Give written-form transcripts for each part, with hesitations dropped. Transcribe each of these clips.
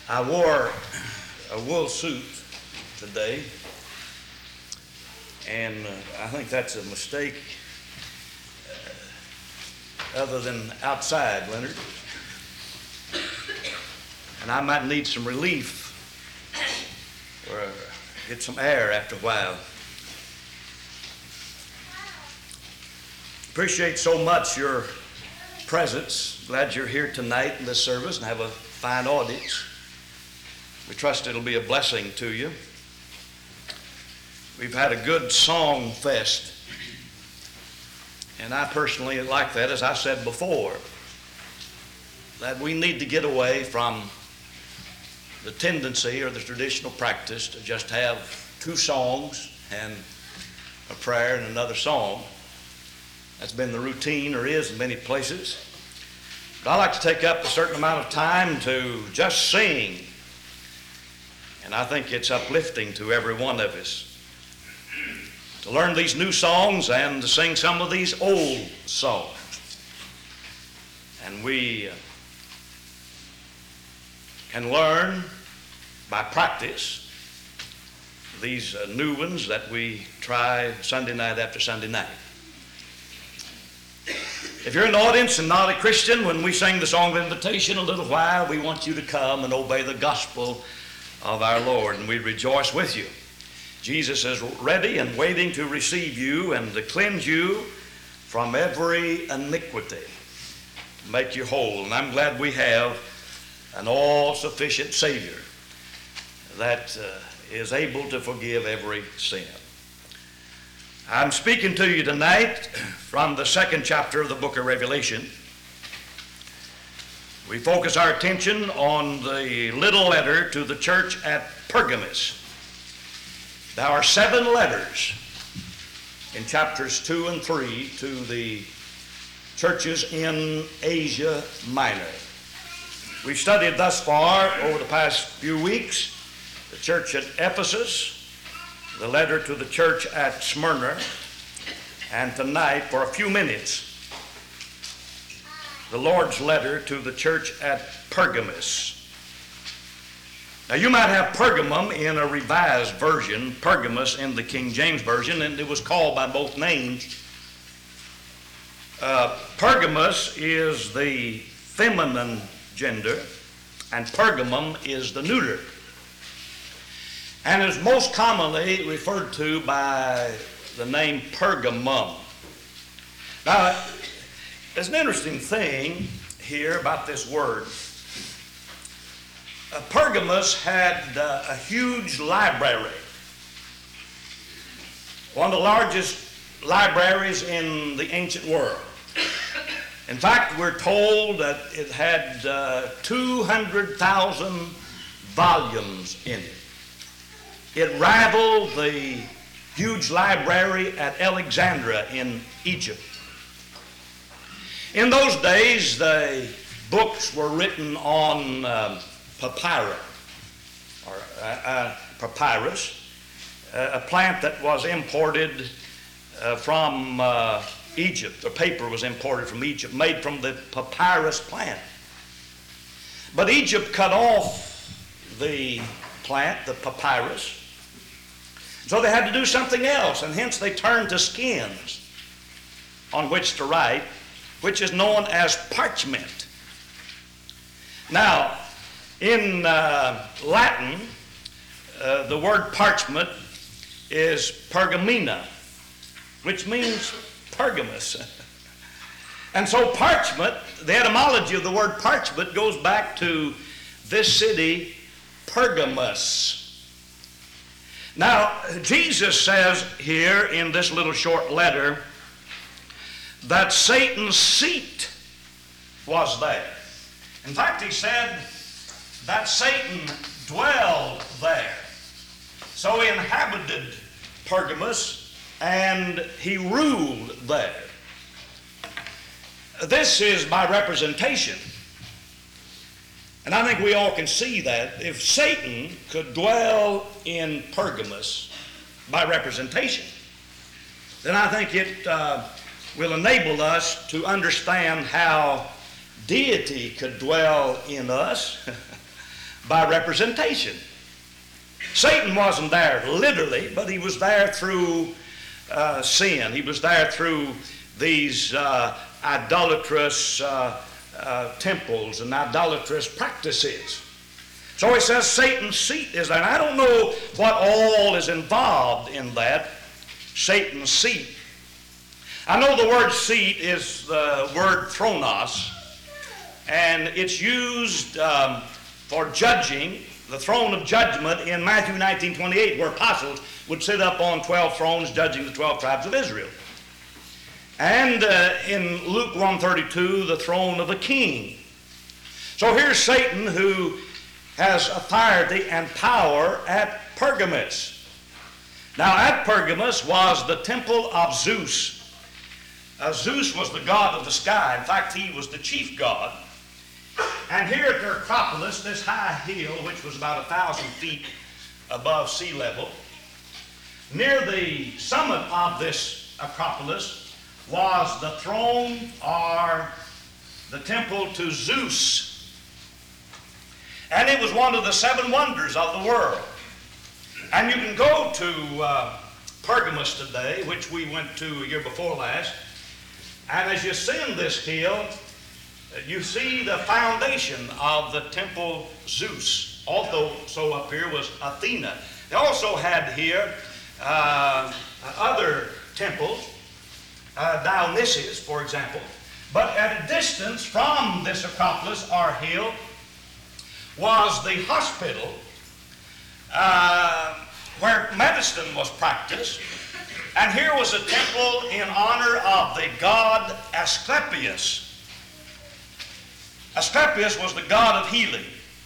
I wore a wool suit today, and I think that's a mistake other than outside, Leonard. And I might need some relief or get some air after a while. Appreciate so much your presence. Glad you're here tonight in this service and have a fine audience. We trust it'll be a blessing to you. We've had a good song fest, and I personally like that, as I said before, that we need to get away from the tendency or the traditional practice to just have two songs and a prayer and another song. That's been the routine, or is in many places. But I like to take up a certain amount of time to just sing. And I think it's uplifting to every one of us to learn these new songs and to sing some of these old songs. And we can learn by practice these new ones that we try Sunday night after Sunday night. If you're in the audience and not a Christian, when we sing the song of invitation a little while, we want you to come and obey the gospel of our Lord, and we rejoice with you. Jesus is ready and waiting to receive you and to cleanse you from every iniquity, make you whole. And I'm glad we have an all-sufficient Savior that is able to forgive every sin. I'm speaking to you tonight from the second chapter of the book of Revelation. We focus our attention on the little letter to the church at Pergamos. There are 7 letters in chapters 2 and 3 to the churches in Asia Minor. We've studied thus far over the past few weeks the church at Ephesus, the letter to the church at Smyrna, and tonight, for a few minutes, the Lord's letter to the church at Pergamos. Now, you might have Pergamum in a revised version, Pergamos in the King James Version, and it was called by both names. Pergamos is the feminine gender, and Pergamum is the neuter, and is most commonly referred to by the name Pergamum. Now, there's an interesting thing here about this word. Pergamos had a huge library, one of the largest libraries in the ancient world. In fact, we're told that it had 200,000 volumes in it. It rivaled the huge library at Alexandria in Egypt. In those days, the books were written on papyrus, a plant that was imported from Egypt. The paper was imported from Egypt, made from the papyrus plant. But Egypt cut off the plant, the papyrus, so they had to do something else, and hence they turned to skins on which to write, which is known as parchment. Now, in Latin, the word parchment is pergamena, which means Pergamos. And so parchment, the etymology of the word parchment goes back to this city, Pergamos. Now, Jesus says here in this little short letter that Satan's seat was there. In fact, he said that Satan dwelled there. So he inhabited Pergamos and he ruled there. This is by representation. And I think we all can see that if Satan could dwell in Pergamos by representation, then I think it will enable us to understand how deity could dwell in us by representation. Satan wasn't there literally, but he was there through sin. He was there through these idolatrous temples and idolatrous practices. So he says Satan's seat is there. And I don't know what all is involved in that, Satan's seat. I know the word seat is the word thronos, and it's used for judging, the throne of judgment in Matthew 19:28, where apostles would sit up on 12 thrones judging the 12 tribes of Israel. And in Luke 1:32, the throne of a king. So here's Satan, who has authority and power at Pergamus. Now at Pergamus was the temple of Zeus. Zeus was the god of the sky. In fact, he was the chief god. And here at the Acropolis, this high hill, which was about 1,000 feet above sea level, near the summit of this Acropolis was the throne or the temple to Zeus. And it was one of the 7 wonders of the world. And you can go to Pergamus today, which we went to a year before last, and as you ascend this hill, you see the foundation of the temple Zeus. Also up here was Athena. They also had here other temples, Dionysius, for example. But at a distance from this Acropolis or hill was the hospital where medicine was practiced. And here was a temple in honor of the god Asclepius. Asclepius was the god of healing.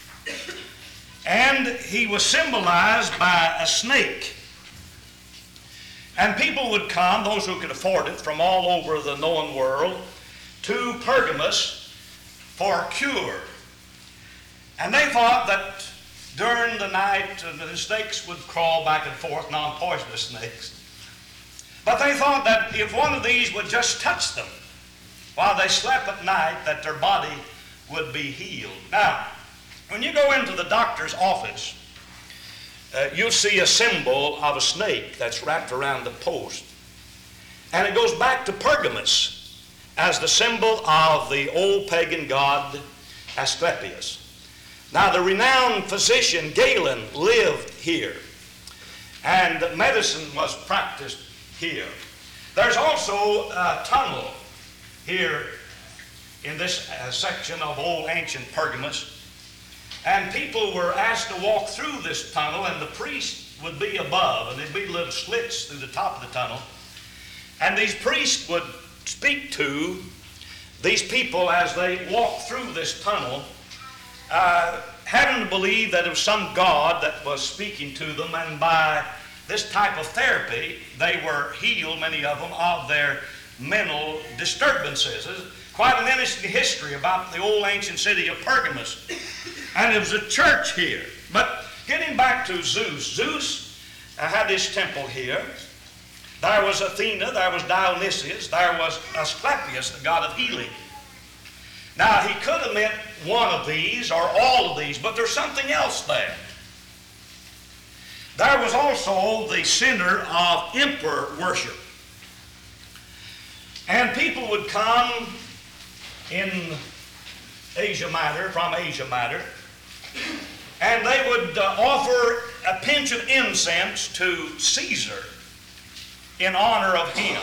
And he was symbolized by a snake. And people would come, those who could afford it, from all over the known world, to Pergamus for cure. And they thought that during the night the snakes would crawl back and forth, non-poisonous snakes. But they thought that if one of these would just touch them while they slept at night, that their body would be healed. Now, when you go into the doctor's office, you'll see a symbol of a snake that's wrapped around the post. And it goes back to Pergamus as the symbol of the old pagan god Asclepius. Now, the renowned physician Galen lived here, and medicine was practiced here. There's also a tunnel here in this section of old ancient Pergamus, and people were asked to walk through this tunnel, and the priest would be above, and there'd be little slits through the top of the tunnel, and these priests would speak to these people as they walked through this tunnel, having to believe that it was some god that was speaking to them, and by this type of therapy they were healed, many of them, of their mental disturbances. There's quite an interesting history about the old ancient city of Pergamus. And there was a church here. But getting back to Zeus, Zeus had his temple here. There was Athena, there was Dionysius, there was Asclepius, the god of healing. Now, he could have meant one of these or all of these, but there's something else there. There was also the center of emperor worship. And people would come in Asia Minor, from Asia Minor, and they would offer a pinch of incense to Caesar in honor of him.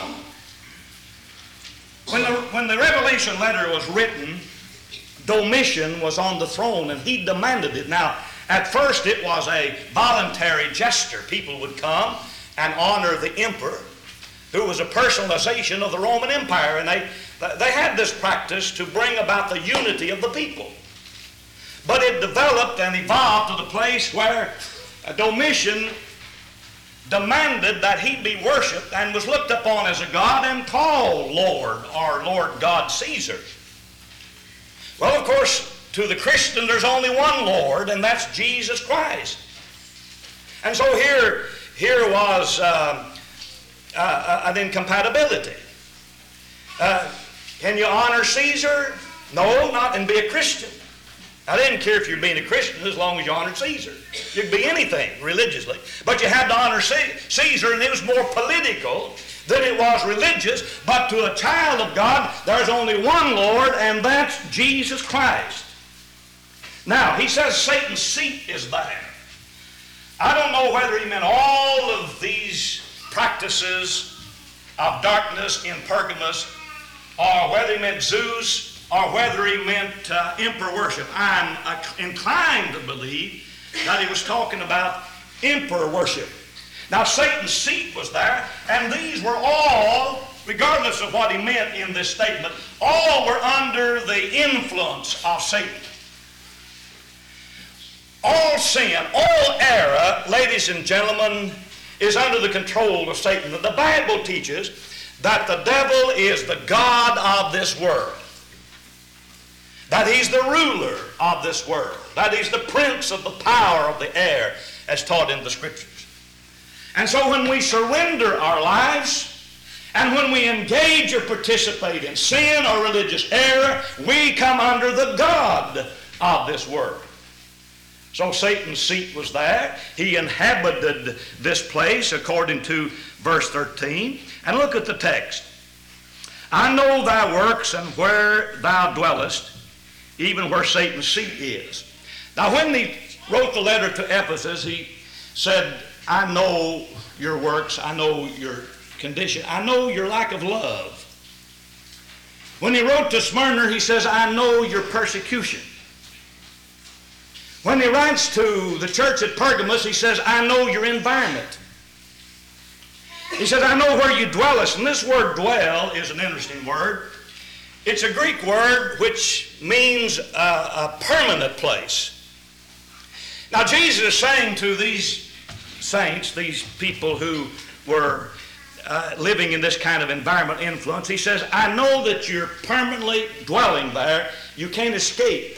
When the Revelation letter was written, Domitian was on the throne and he demanded it. Now, at first it was a voluntary gesture. People would come and honor the emperor, who was a personalization of the Roman Empire, and they had this practice to bring about the unity of the people. But it developed and evolved to the place where Domitian demanded that he be worshipped and was looked upon as a god and called Lord or Lord God Caesar. Well, of course, to the Christian there's only one Lord, and that's Jesus Christ. And so here was an incompatibility. Can you honor Caesar? No, not and be a Christian. I didn't care if you're being a Christian as long as you honored Caesar. You could be anything religiously. But you had to honor Caesar, and it was more political than it was religious. But to a child of God, there's only one Lord, and that's Jesus Christ. Now, he says Satan's seat is there. I don't know whether he meant all of these practices of darkness in Pergamos, or whether he meant Zeus, or whether he meant emperor worship. I'm inclined to believe that he was talking about emperor worship. Now, Satan's seat was there, and these were all, regardless of what he meant in this statement, all were under the influence of Satan. All sin, all error, ladies and gentlemen, is under the control of Satan. The Bible teaches that the devil is the god of this world, that he's the ruler of this world, that he's the prince of the power of the air, as taught in the Scriptures. And so when we surrender our lives, and when we engage or participate in sin or religious error, we come under the god of this world. So Satan's seat was there. He inhabited this place according to verse 13. And look at the text. I know thy works and where thou dwellest, even where Satan's seat is. Now when he wrote the letter to Ephesus, he said, I know your works, I know your condition, I know your lack of love. When he wrote to Smyrna, he says, I know your persecution. When he writes to the church at Pergamos, he says, I know your environment. He says, I know where you dwellest. And this word dwell is an interesting word. It's a Greek word which means a permanent place. Now Jesus is saying to these saints, these people who were living in this kind of environment influence, he says, I know that you're permanently dwelling there. You can't escape.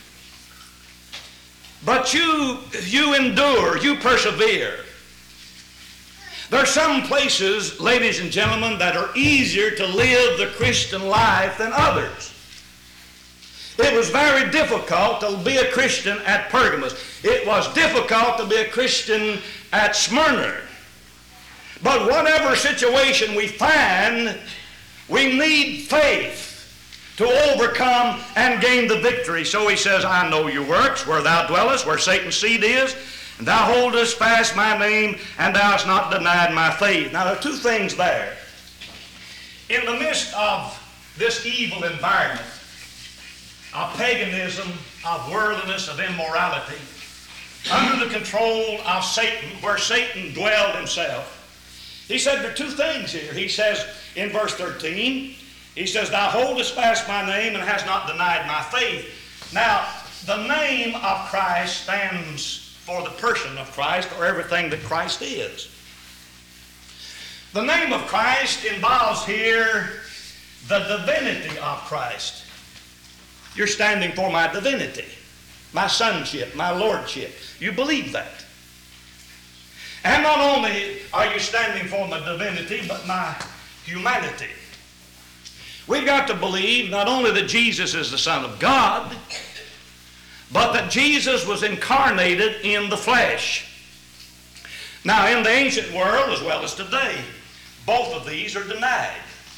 But you endure, you persevere. There are some places, ladies and gentlemen, that are easier to live the Christian life than others. It was very difficult to be a Christian at Pergamos. It was difficult to be a Christian at Smyrna. But whatever situation we find, we need faith to overcome and gain the victory. So he says, I know your works, where thou dwellest, where Satan's seat is, and thou holdest fast my name, and thou hast not denied my faith. Now there are two things there. In the midst of this evil environment, of paganism, of worldliness, of immorality, under the control of Satan, where Satan dwelled himself, he said there are two things here. He says in verse 13, he says, thou holdest fast my name and hast not denied my faith. Now, the name of Christ stands for the person of Christ, or everything that Christ is. The name of Christ involves here the divinity of Christ. You're standing for my divinity, my sonship, my lordship. You believe that. And not only are you standing for my divinity, but my humanity. We've got to believe not only that Jesus is the Son of God, but that Jesus was incarnated in the flesh. Now, in the ancient world, as well as today, both of these are denied.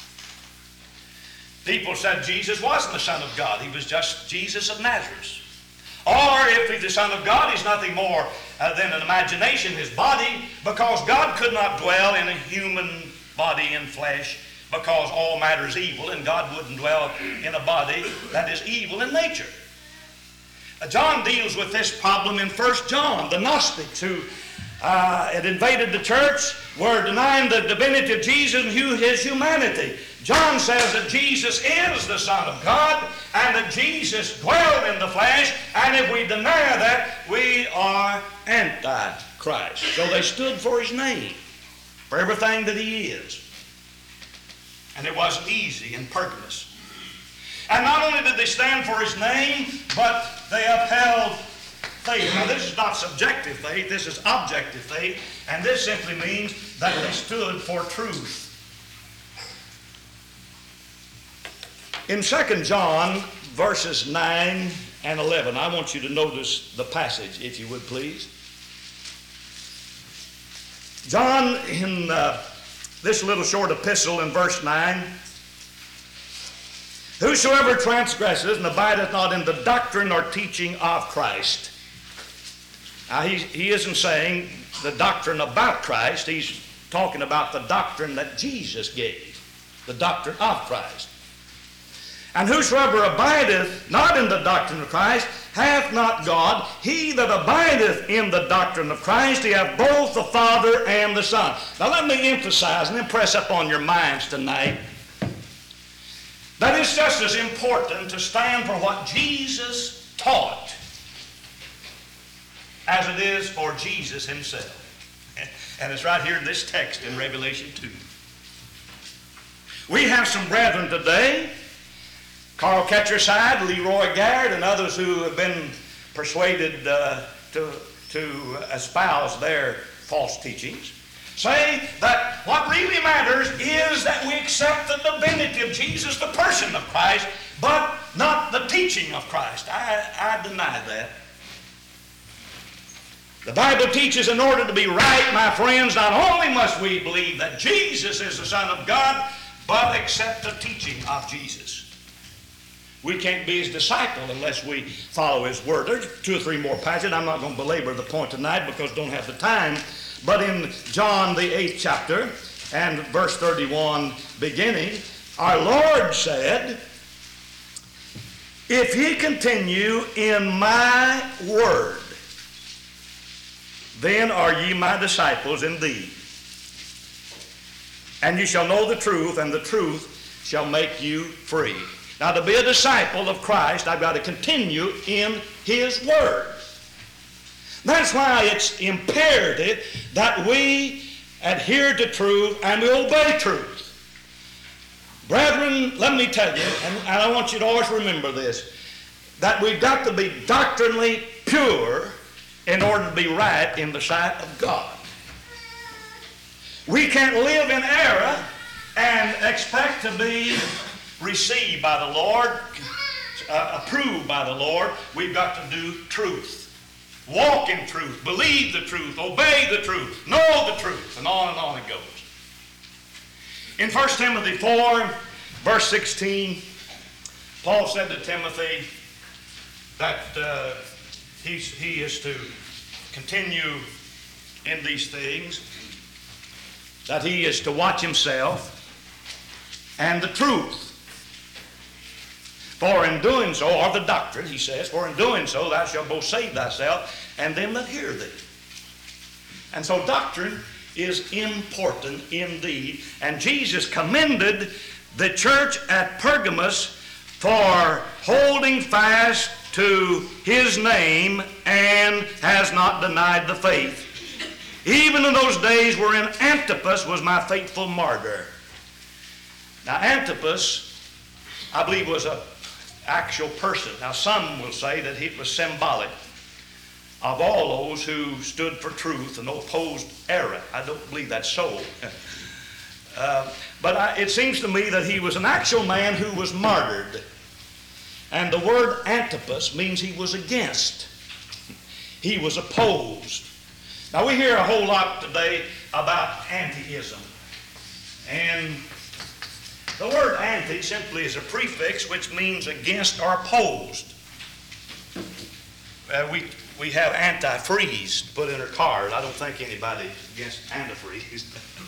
People said Jesus wasn't the Son of God. He was just Jesus of Nazareth. Or if he's the Son of God, he's nothing more than an imagination, his body, because God could not dwell in a human body and flesh, because all matter is evil, and God wouldn't dwell in a body that is evil in nature. John deals with this problem in 1 John. The Gnostics who had invaded the church were denying the divinity of Jesus and his humanity. John says that Jesus is the Son of God and that Jesus dwelled in the flesh, and if we deny that, we are anti-Christ. So they stood for his name, for everything that he is. And it wasn't easy in Pergamos. And not only did they stand for his name, but they upheld faith. Now this is not subjective faith, this is objective faith, and this simply means that they stood for truth. In 2 John verses 9 and 11. I want you to notice the passage, if you would please. John, in this little short epistle in verse 9, whosoever transgresses and abideth not in the doctrine or teaching of Christ. Now, he isn't saying the doctrine about Christ. He's talking about the doctrine that Jesus gave, the doctrine of Christ. And whosoever abideth not in the doctrine of Christ hath not God. He that abideth in the doctrine of Christ, he hath both the Father and the Son. Now let me emphasize and impress upon your minds tonight that it's just as important to stand for what Jesus taught as it is for Jesus himself. And it's right here in this text in Revelation 2. We have some brethren today, Carl Ketcherside, Leroy Garrett, and others who have been persuaded to espouse their false teachings, say that what really matters is that we accept the divinity of Jesus, the person of Christ, but not the teaching of Christ. I deny that. The Bible teaches in order to be right, my friends, not only must we believe that Jesus is the Son of God, but accept the teaching of Jesus. We can't be his disciple unless we follow his word. There's 2 or 3 more passages. I'm not going to belabor the point tonight because I don't have the time. But in John the 8th chapter and verse 31 beginning, our Lord said, if ye continue in my word, then are ye my disciples indeed. And ye shall know the truth, and the truth shall make you free. Now, to be a disciple of Christ, I've got to continue in his word. That's why it's imperative that we adhere to truth and we obey truth. Brethren, let me tell you, and I want you to always remember this, that we've got to be doctrinally pure in order to be right in the sight of God. We can't live in error and expect to be received by the Lord, approved by the Lord. We've got to do truth. Walk in truth, believe the truth, obey the truth, know the truth, and on it goes. In 1 Timothy 4, verse 16, Paul said to Timothy that he is to continue in these things, that he is to watch himself and the truth. For in doing so, or the doctrine, he says, for in doing so thou shalt both save thyself and them that hear thee. And so doctrine is important indeed. And Jesus commended the church at Pergamos for holding fast to his name and has not denied the faith. Even in those days wherein Antipas was my faithful martyr. Now Antipas, I believe, was an actual person. Now some will say that it was symbolic of all those who stood for truth and opposed error. I don't believe that's so. But it seems to me that he was an actual man who was martyred. And the word Antipas means he was against. He was opposed. Now we hear a whole lot today about antiism. And the word anti simply is a prefix which means against or opposed. We have antifreeze to put in our cars. I don't think anybody against antifreeze.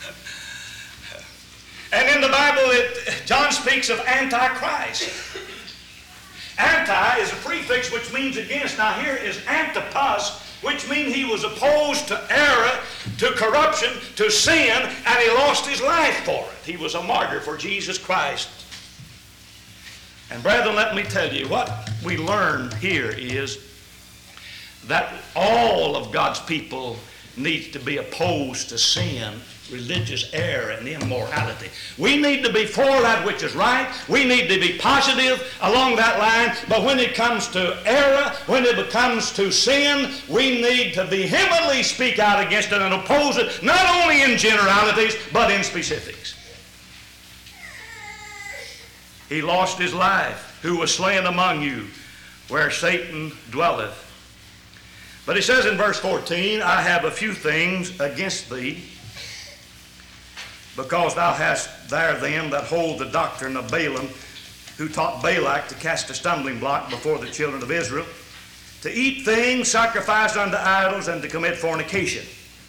And in the Bible, John speaks of antichrist. Anti is a prefix which means against. Now here is Antipas, which means he was opposed to error, to corruption, to sin, and he lost his life for it. He was a martyr for Jesus Christ. And brethren, let me tell you, what we learn here is that all of God's people need to be opposed to sin, religious error, and immorality. We need to be for that which is right. We need to be positive along that line. But when it comes to error, when it comes to sin, we need to vehemently speak out against it and oppose it, not only in generalities, but in specifics. He lost his life, who was slain among you, where Satan dwelleth. But he says in verse 14, I have a few things against thee, because thou hast there them that hold the doctrine of Balaam, who taught Balak to cast a stumbling block before the children of Israel, to eat things sacrificed unto idols, and to commit fornication.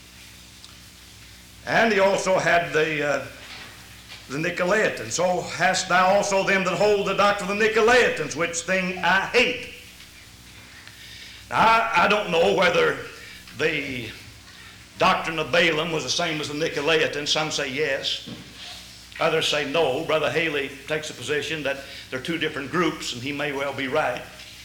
And he also had the Nicolaitans. So hast thou also them that hold the doctrine of the Nicolaitans, which thing I hate. Now, I don't know whether the doctrine of Balaam was the same as the Nicolaitans. Some say yes. Others say no. Brother Haley takes a position that they're two different groups, and he may well be right.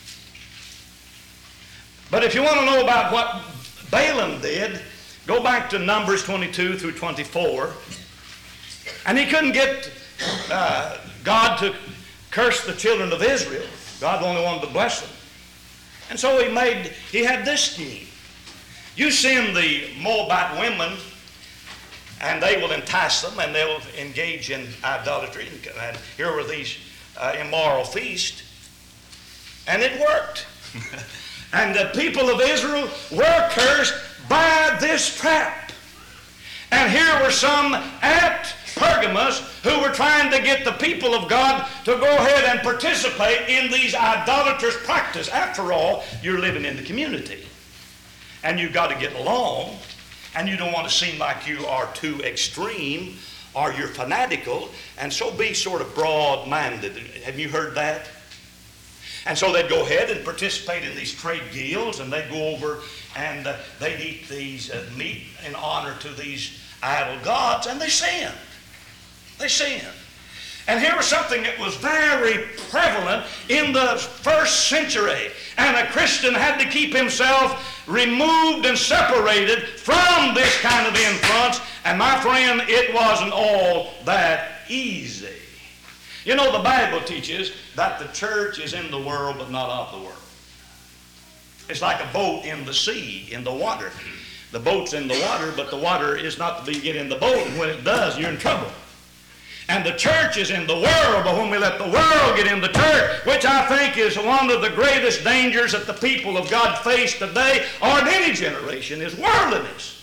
But if you want to know about what Balaam did, go back to Numbers 22 through 24. And he couldn't get God to curse the children of Israel. God only wanted to bless them. And so he had this scheme. You send the Moabite women, and they will entice them, and they'll engage in idolatry. And here were these immoral feasts. And it worked. And the people of Israel were cursed by this trap. And here were some at Pergamos who were trying to get the people of God to go ahead and participate in these idolatrous practices. After all, you're living in the community. And you've got to get along. And you don't want to seem like you are too extreme or you're fanatical. And so be sort of broad-minded. Have you heard that? And so they'd go ahead and participate in these trade guilds, and they'd go over and they'd eat these meat in honor to these idol gods, and they sinned. They sinned. And here was something that was very prevalent in the first century, and a Christian had to keep himself removed and separated from this kind of influence, and my friend, it wasn't all that easy. You know, the Bible teaches that the church is in the world but not of the world. It's like a boat in the sea, in the water. The boat's in the water, but the water is not to be get in the boat, and when it does, you're in trouble. And the church is in the world, but when we let the world get in the church, which I think is one of the greatest dangers that the people of God face today, or in any generation, is worldliness.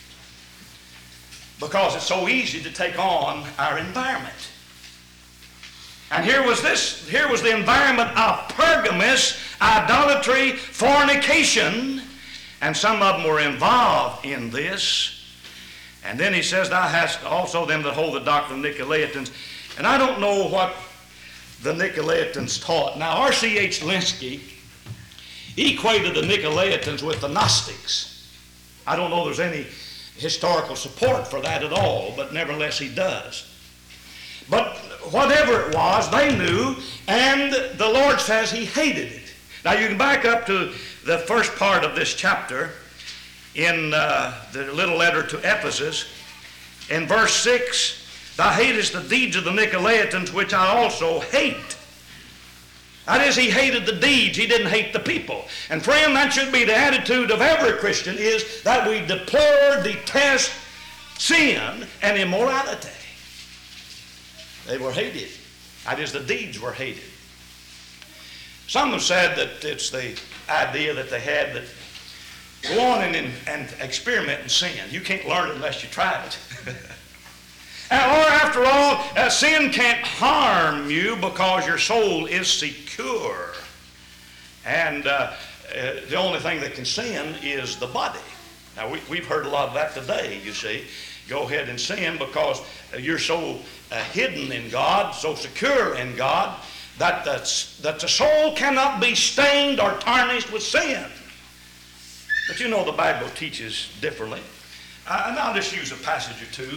Because it's so easy to take on our environment. And here was the environment of Pergamos, idolatry, fornication, and some of them were involved in this. And then he says, thou hast also them that hold the doctrine of Nicolaitans. And I don't know what the Nicolaitans taught. Now, R.C.H. Lenski equated the Nicolaitans with the Gnostics. I don't know there's any historical support for that at all, but nevertheless he does. But whatever it was, they knew, and the Lord says he hated it. Now you can back up to the first part of this chapter in the little letter to Ephesus. In verse 6, thou hatest the deeds of the Nicolaitans, which I also hate. That is, he hated the deeds, he didn't hate the people. And friend, that should be the attitude of every Christian, is that we deplore, detest sin and immorality. They were hated. That is, the deeds were hated. Some have said that it's the idea that they had that go on and experiment in sin. You can't learn it unless you try it. Or after all, sin can't harm you because your soul is secure. And the only thing that can sin is the body. Now, we've heard a lot of that today, you see. Go ahead and sin because you're so hidden in God, so secure in God, that the soul cannot be stained or tarnished with sin. But you know the Bible teaches differently. And I'll just use a passage or two.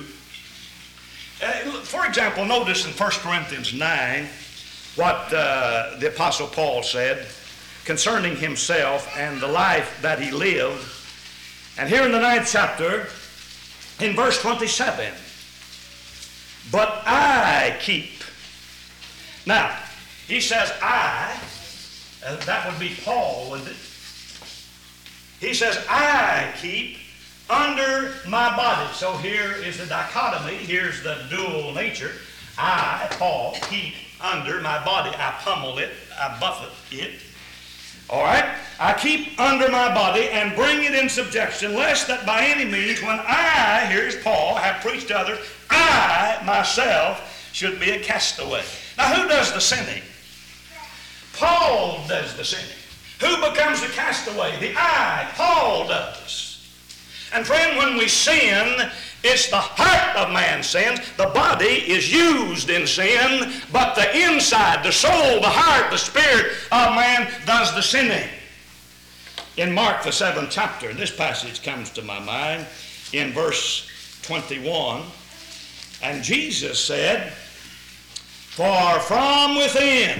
For example, notice in 1 Corinthians 9 what the Apostle Paul said concerning himself and the life that he lived. And here in the 9th chapter, in verse 27, but I keep. Now, he says I, that would be Paul, wouldn't it? He says, I keep under my body. So here is the dichotomy. Here's the dual nature. I, Paul, keep under my body. I pummel it. I buffet it. All right? I keep under my body and bring it in subjection, lest that by any means, when I, here's Paul, have preached to others, I myself should be a castaway. Now, who does the sinning? Paul does the sinning. Who becomes the castaway? The I. Paul does. And friend, when we sin, it's the heart of man sins. The body is used in sin, but the inside, the soul, the heart, the spirit of man does the sinning. In Mark, the 7th chapter, this passage comes to my mind in verse 21. And Jesus said, "For from within,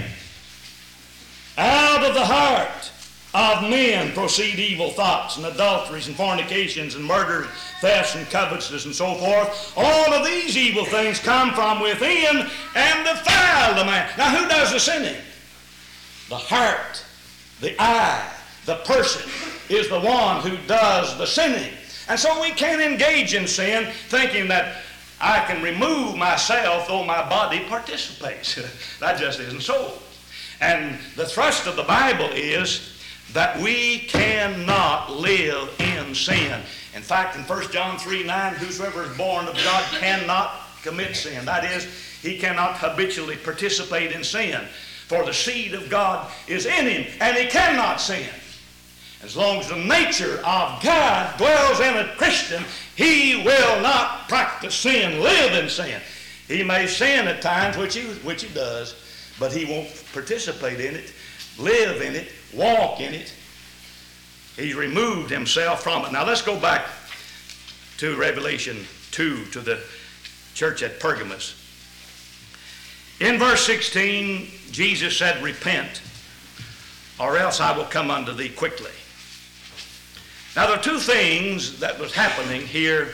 out of the heart of men proceed evil thoughts and adulteries and fornications and murders, thefts and covetousness and so forth. All of these evil things come from within and defile the man." Now, who does the sinning? The heart, the I, the person is the one who does the sinning. And so we can't engage in sin thinking that I can remove myself though my body participates. That just isn't so. And the thrust of the Bible is that we cannot live in sin. In fact, in 1 John 3:9, whosoever is born of God cannot commit sin. That is, he cannot habitually participate in sin. For the seed of God is in him, and he cannot sin. As long as the nature of God dwells in a Christian, he will not practice sin, live in sin. He may sin at times, which he does, but he won't participate in it, live in it, walk in it. He's removed himself from it. Now let's go back to Revelation 2, to the church at Pergamos. In verse 16, Jesus said, "Repent, or else I will come unto thee quickly." Now there are two things that was happening here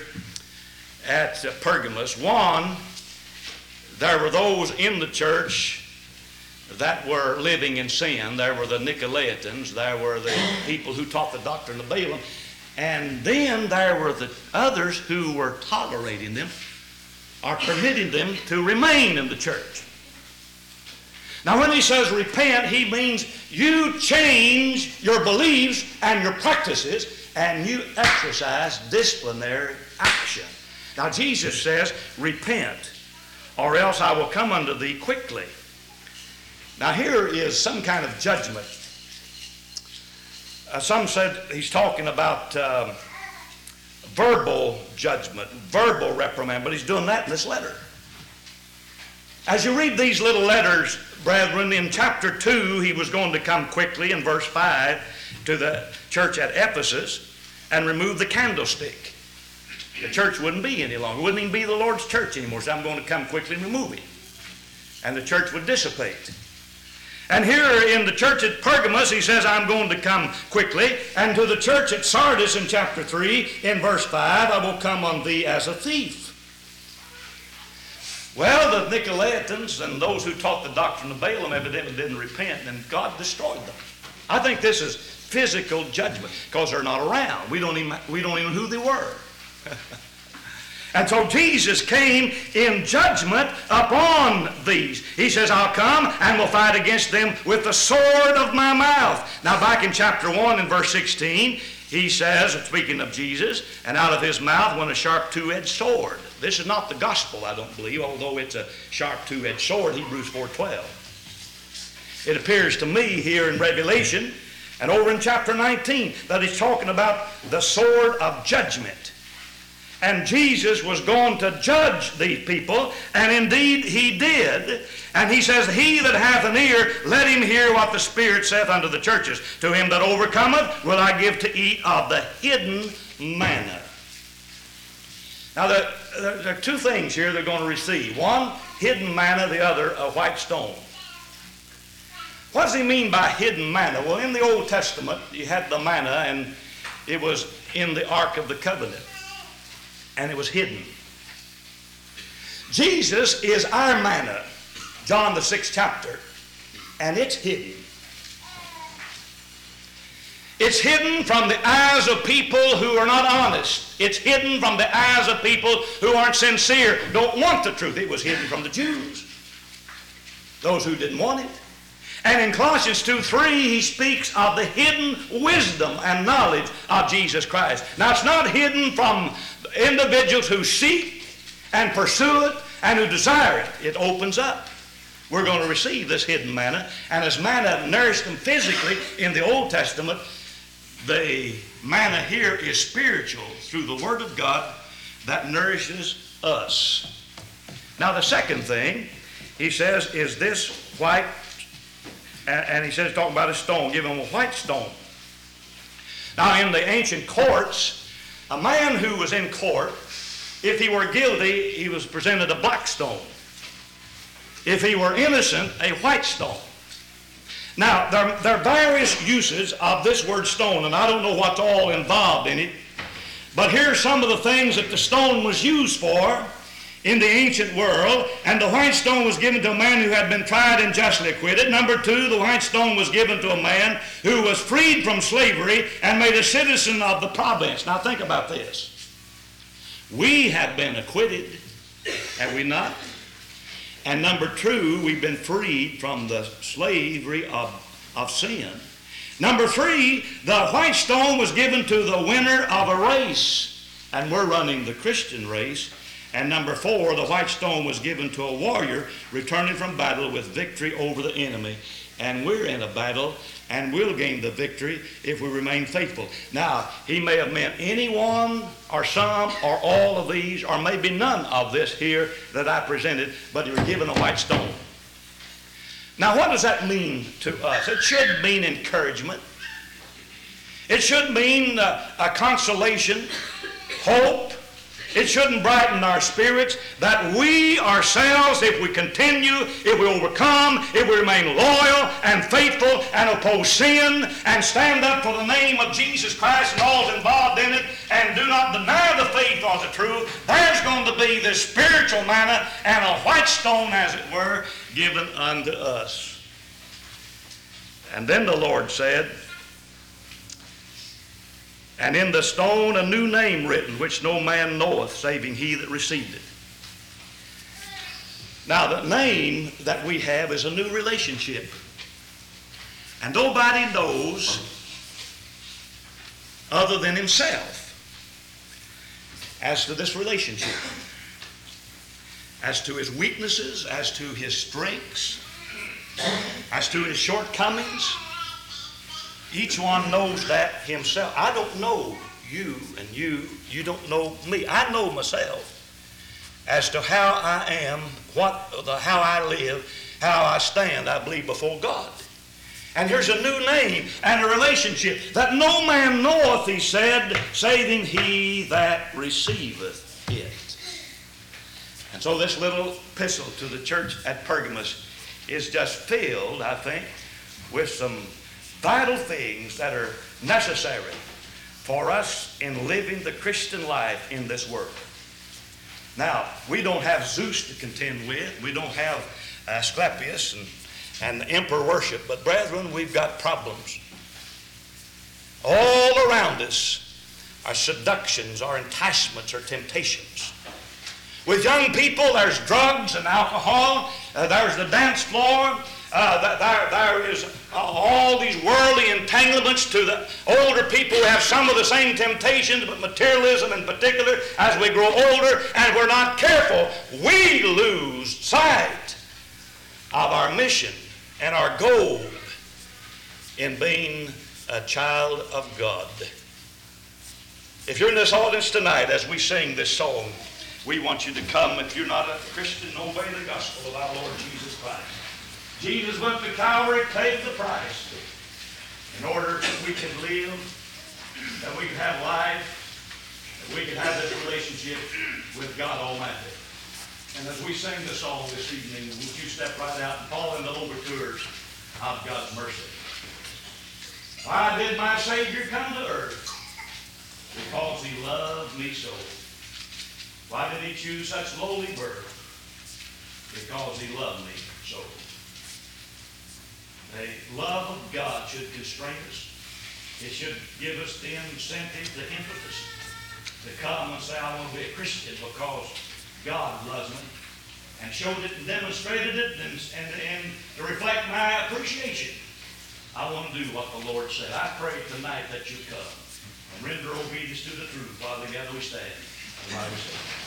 at Pergamos. One, there were those in the church that were living in sin. There were the Nicolaitans. There were the people who taught the doctrine of Balaam. And then there were the others who were tolerating them or permitting them to remain in the church. Now when he says repent, he means you change your beliefs and your practices and you exercise disciplinary action. Now Jesus says, "Repent, or else I will come unto thee quickly." Now here is some kind of judgment. Some said he's talking about verbal judgment, verbal reprimand, but he's doing that in this letter. As you read these little letters, brethren, in chapter 2, he was going to come quickly in verse 5 to the church at Ephesus and remove the candlestick. The church wouldn't be any longer. It wouldn't even be the Lord's church anymore. So I'm going to come quickly and remove it. And the church would dissipate. And here in the church at Pergamos, he says, "I'm going to come quickly." And to the church at Sardis in chapter 3, in verse 5, "I will come on thee as a thief." Well, the Nicolaitans and those who taught the doctrine of Balaam evidently didn't repent, and God destroyed them. I think this is physical judgment because they're not around. We don't even know who they were. And so Jesus came in judgment upon these. He says, "I'll come and will fight against them with the sword of my mouth." Now back in chapter 1 and verse 16, he says, speaking of Jesus, "And out of his mouth went a sharp two-edged sword." This is not the gospel, I don't believe, although it's a sharp two-edged sword, Hebrews 4:12. It appears to me here in Revelation and over in chapter 19 that he's talking about the sword of judgment. And Jesus was going to judge these people, and indeed he did. And he says, "He that hath an ear, let him hear what the Spirit saith unto the churches. To him that overcometh will I give to eat of the hidden manna." Now there are two things here they're going to receive. One, hidden manna, the other, a white stone. What does he mean by hidden manna? Well, in the Old Testament, you had the manna, and it was in the Ark of the Covenant. And it was hidden. Jesus is our manna, John the 6th chapter, and it's hidden. It's hidden from the eyes of people who are not honest. It's hidden from the eyes of people who aren't sincere, don't want the truth. It was hidden from the Jews, those who didn't want it. And in Colossians 2:3, he speaks of the hidden wisdom and knowledge of Jesus Christ. Now, it's not hidden from individuals who seek and pursue it and who desire it. It opens up. We're going to receive this hidden manna. And as manna nourished them physically in the Old Testament, the manna here is spiritual through the Word of God that nourishes us. Now, the second thing, he says, is this white, and he says, talking about a stone, give him a white stone. Now, in the ancient courts, a man who was in court, if he were guilty, he was presented a black stone. If he were innocent, a white stone. Now, there are various uses of this word stone, and I don't know what's all involved in it, but here are some of the things that the stone was used for in the ancient world. And the white stone was given to a man who had been tried and justly acquitted. Number two, the white stone was given to a man who was freed from slavery and made a citizen of the province. Now think about this. We have been acquitted, have we not? And number two, we've been freed from the slavery of sin. Number three, the white stone was given to the winner of a race. And we're running the Christian race. And number four, the white stone was given to a warrior returning from battle with victory over the enemy. And we're in a battle, and we'll gain the victory if we remain faithful. Now, he may have meant any one or some or all of these, or maybe none of this here that I presented, but he was given a white stone. Now, what does that mean to us? It should mean encouragement. It should mean a consolation, hope. It shouldn't brighten our spirits that we ourselves, if we continue, if we overcome, if we remain loyal and faithful and oppose sin and stand up for the name of Jesus Christ and all's involved in it and do not deny the faith or the truth, there's going to be this spiritual manna and a white stone, as it were, given unto us. And then the Lord said, and in the stone a new name written, which no man knoweth, saving he that received it. Now, the name that we have is a new relationship. And nobody knows other than himself as to this relationship, as to his weaknesses, as to his strengths, as to his shortcomings. Each one knows that himself. I don't know you, and you don't know me. I know myself as to how I am, how I live, how I stand, I believe, before God. And here's a new name and a relationship that no man knoweth, he said, saving he that receiveth it. And so this little epistle to the church at Pergamos is just filled, I think, with some vital things that are necessary for us in living the Christian life in this world. Now, we don't have Zeus to contend with. We don't have Asclepius and the emperor worship. But brethren, we've got problems. All around us are seductions, are enticements, are temptations. With young people, there's drugs and alcohol. There's the dance floor. There is all these worldly entanglements. To the older people who have some of the same temptations, but materialism in particular, as we grow older and we're not careful, we lose sight of our mission and our goal in being a child of God. If you're in this audience tonight as we sing this song, we want you to come. If you're not a Christian, obey the gospel of our Lord Jesus Christ. Jesus went to Calvary, paid the price in order that we can live, that we can have life, that we can have this relationship with God Almighty. And as we sing this song this evening, would you step right out and fall in the overtures of God's mercy? Why did my Savior come to earth? Because he loved me so. Why did he choose such lowly birth? Because he loved me so. The love of God should constrain us. It should give us the incentive, the impetus to come and say, I want to be a Christian because God loves me. and showed it and demonstrated it and to reflect my appreciation. I want to do what the Lord said. I pray tonight that you come and render obedience to the truth while together we stand.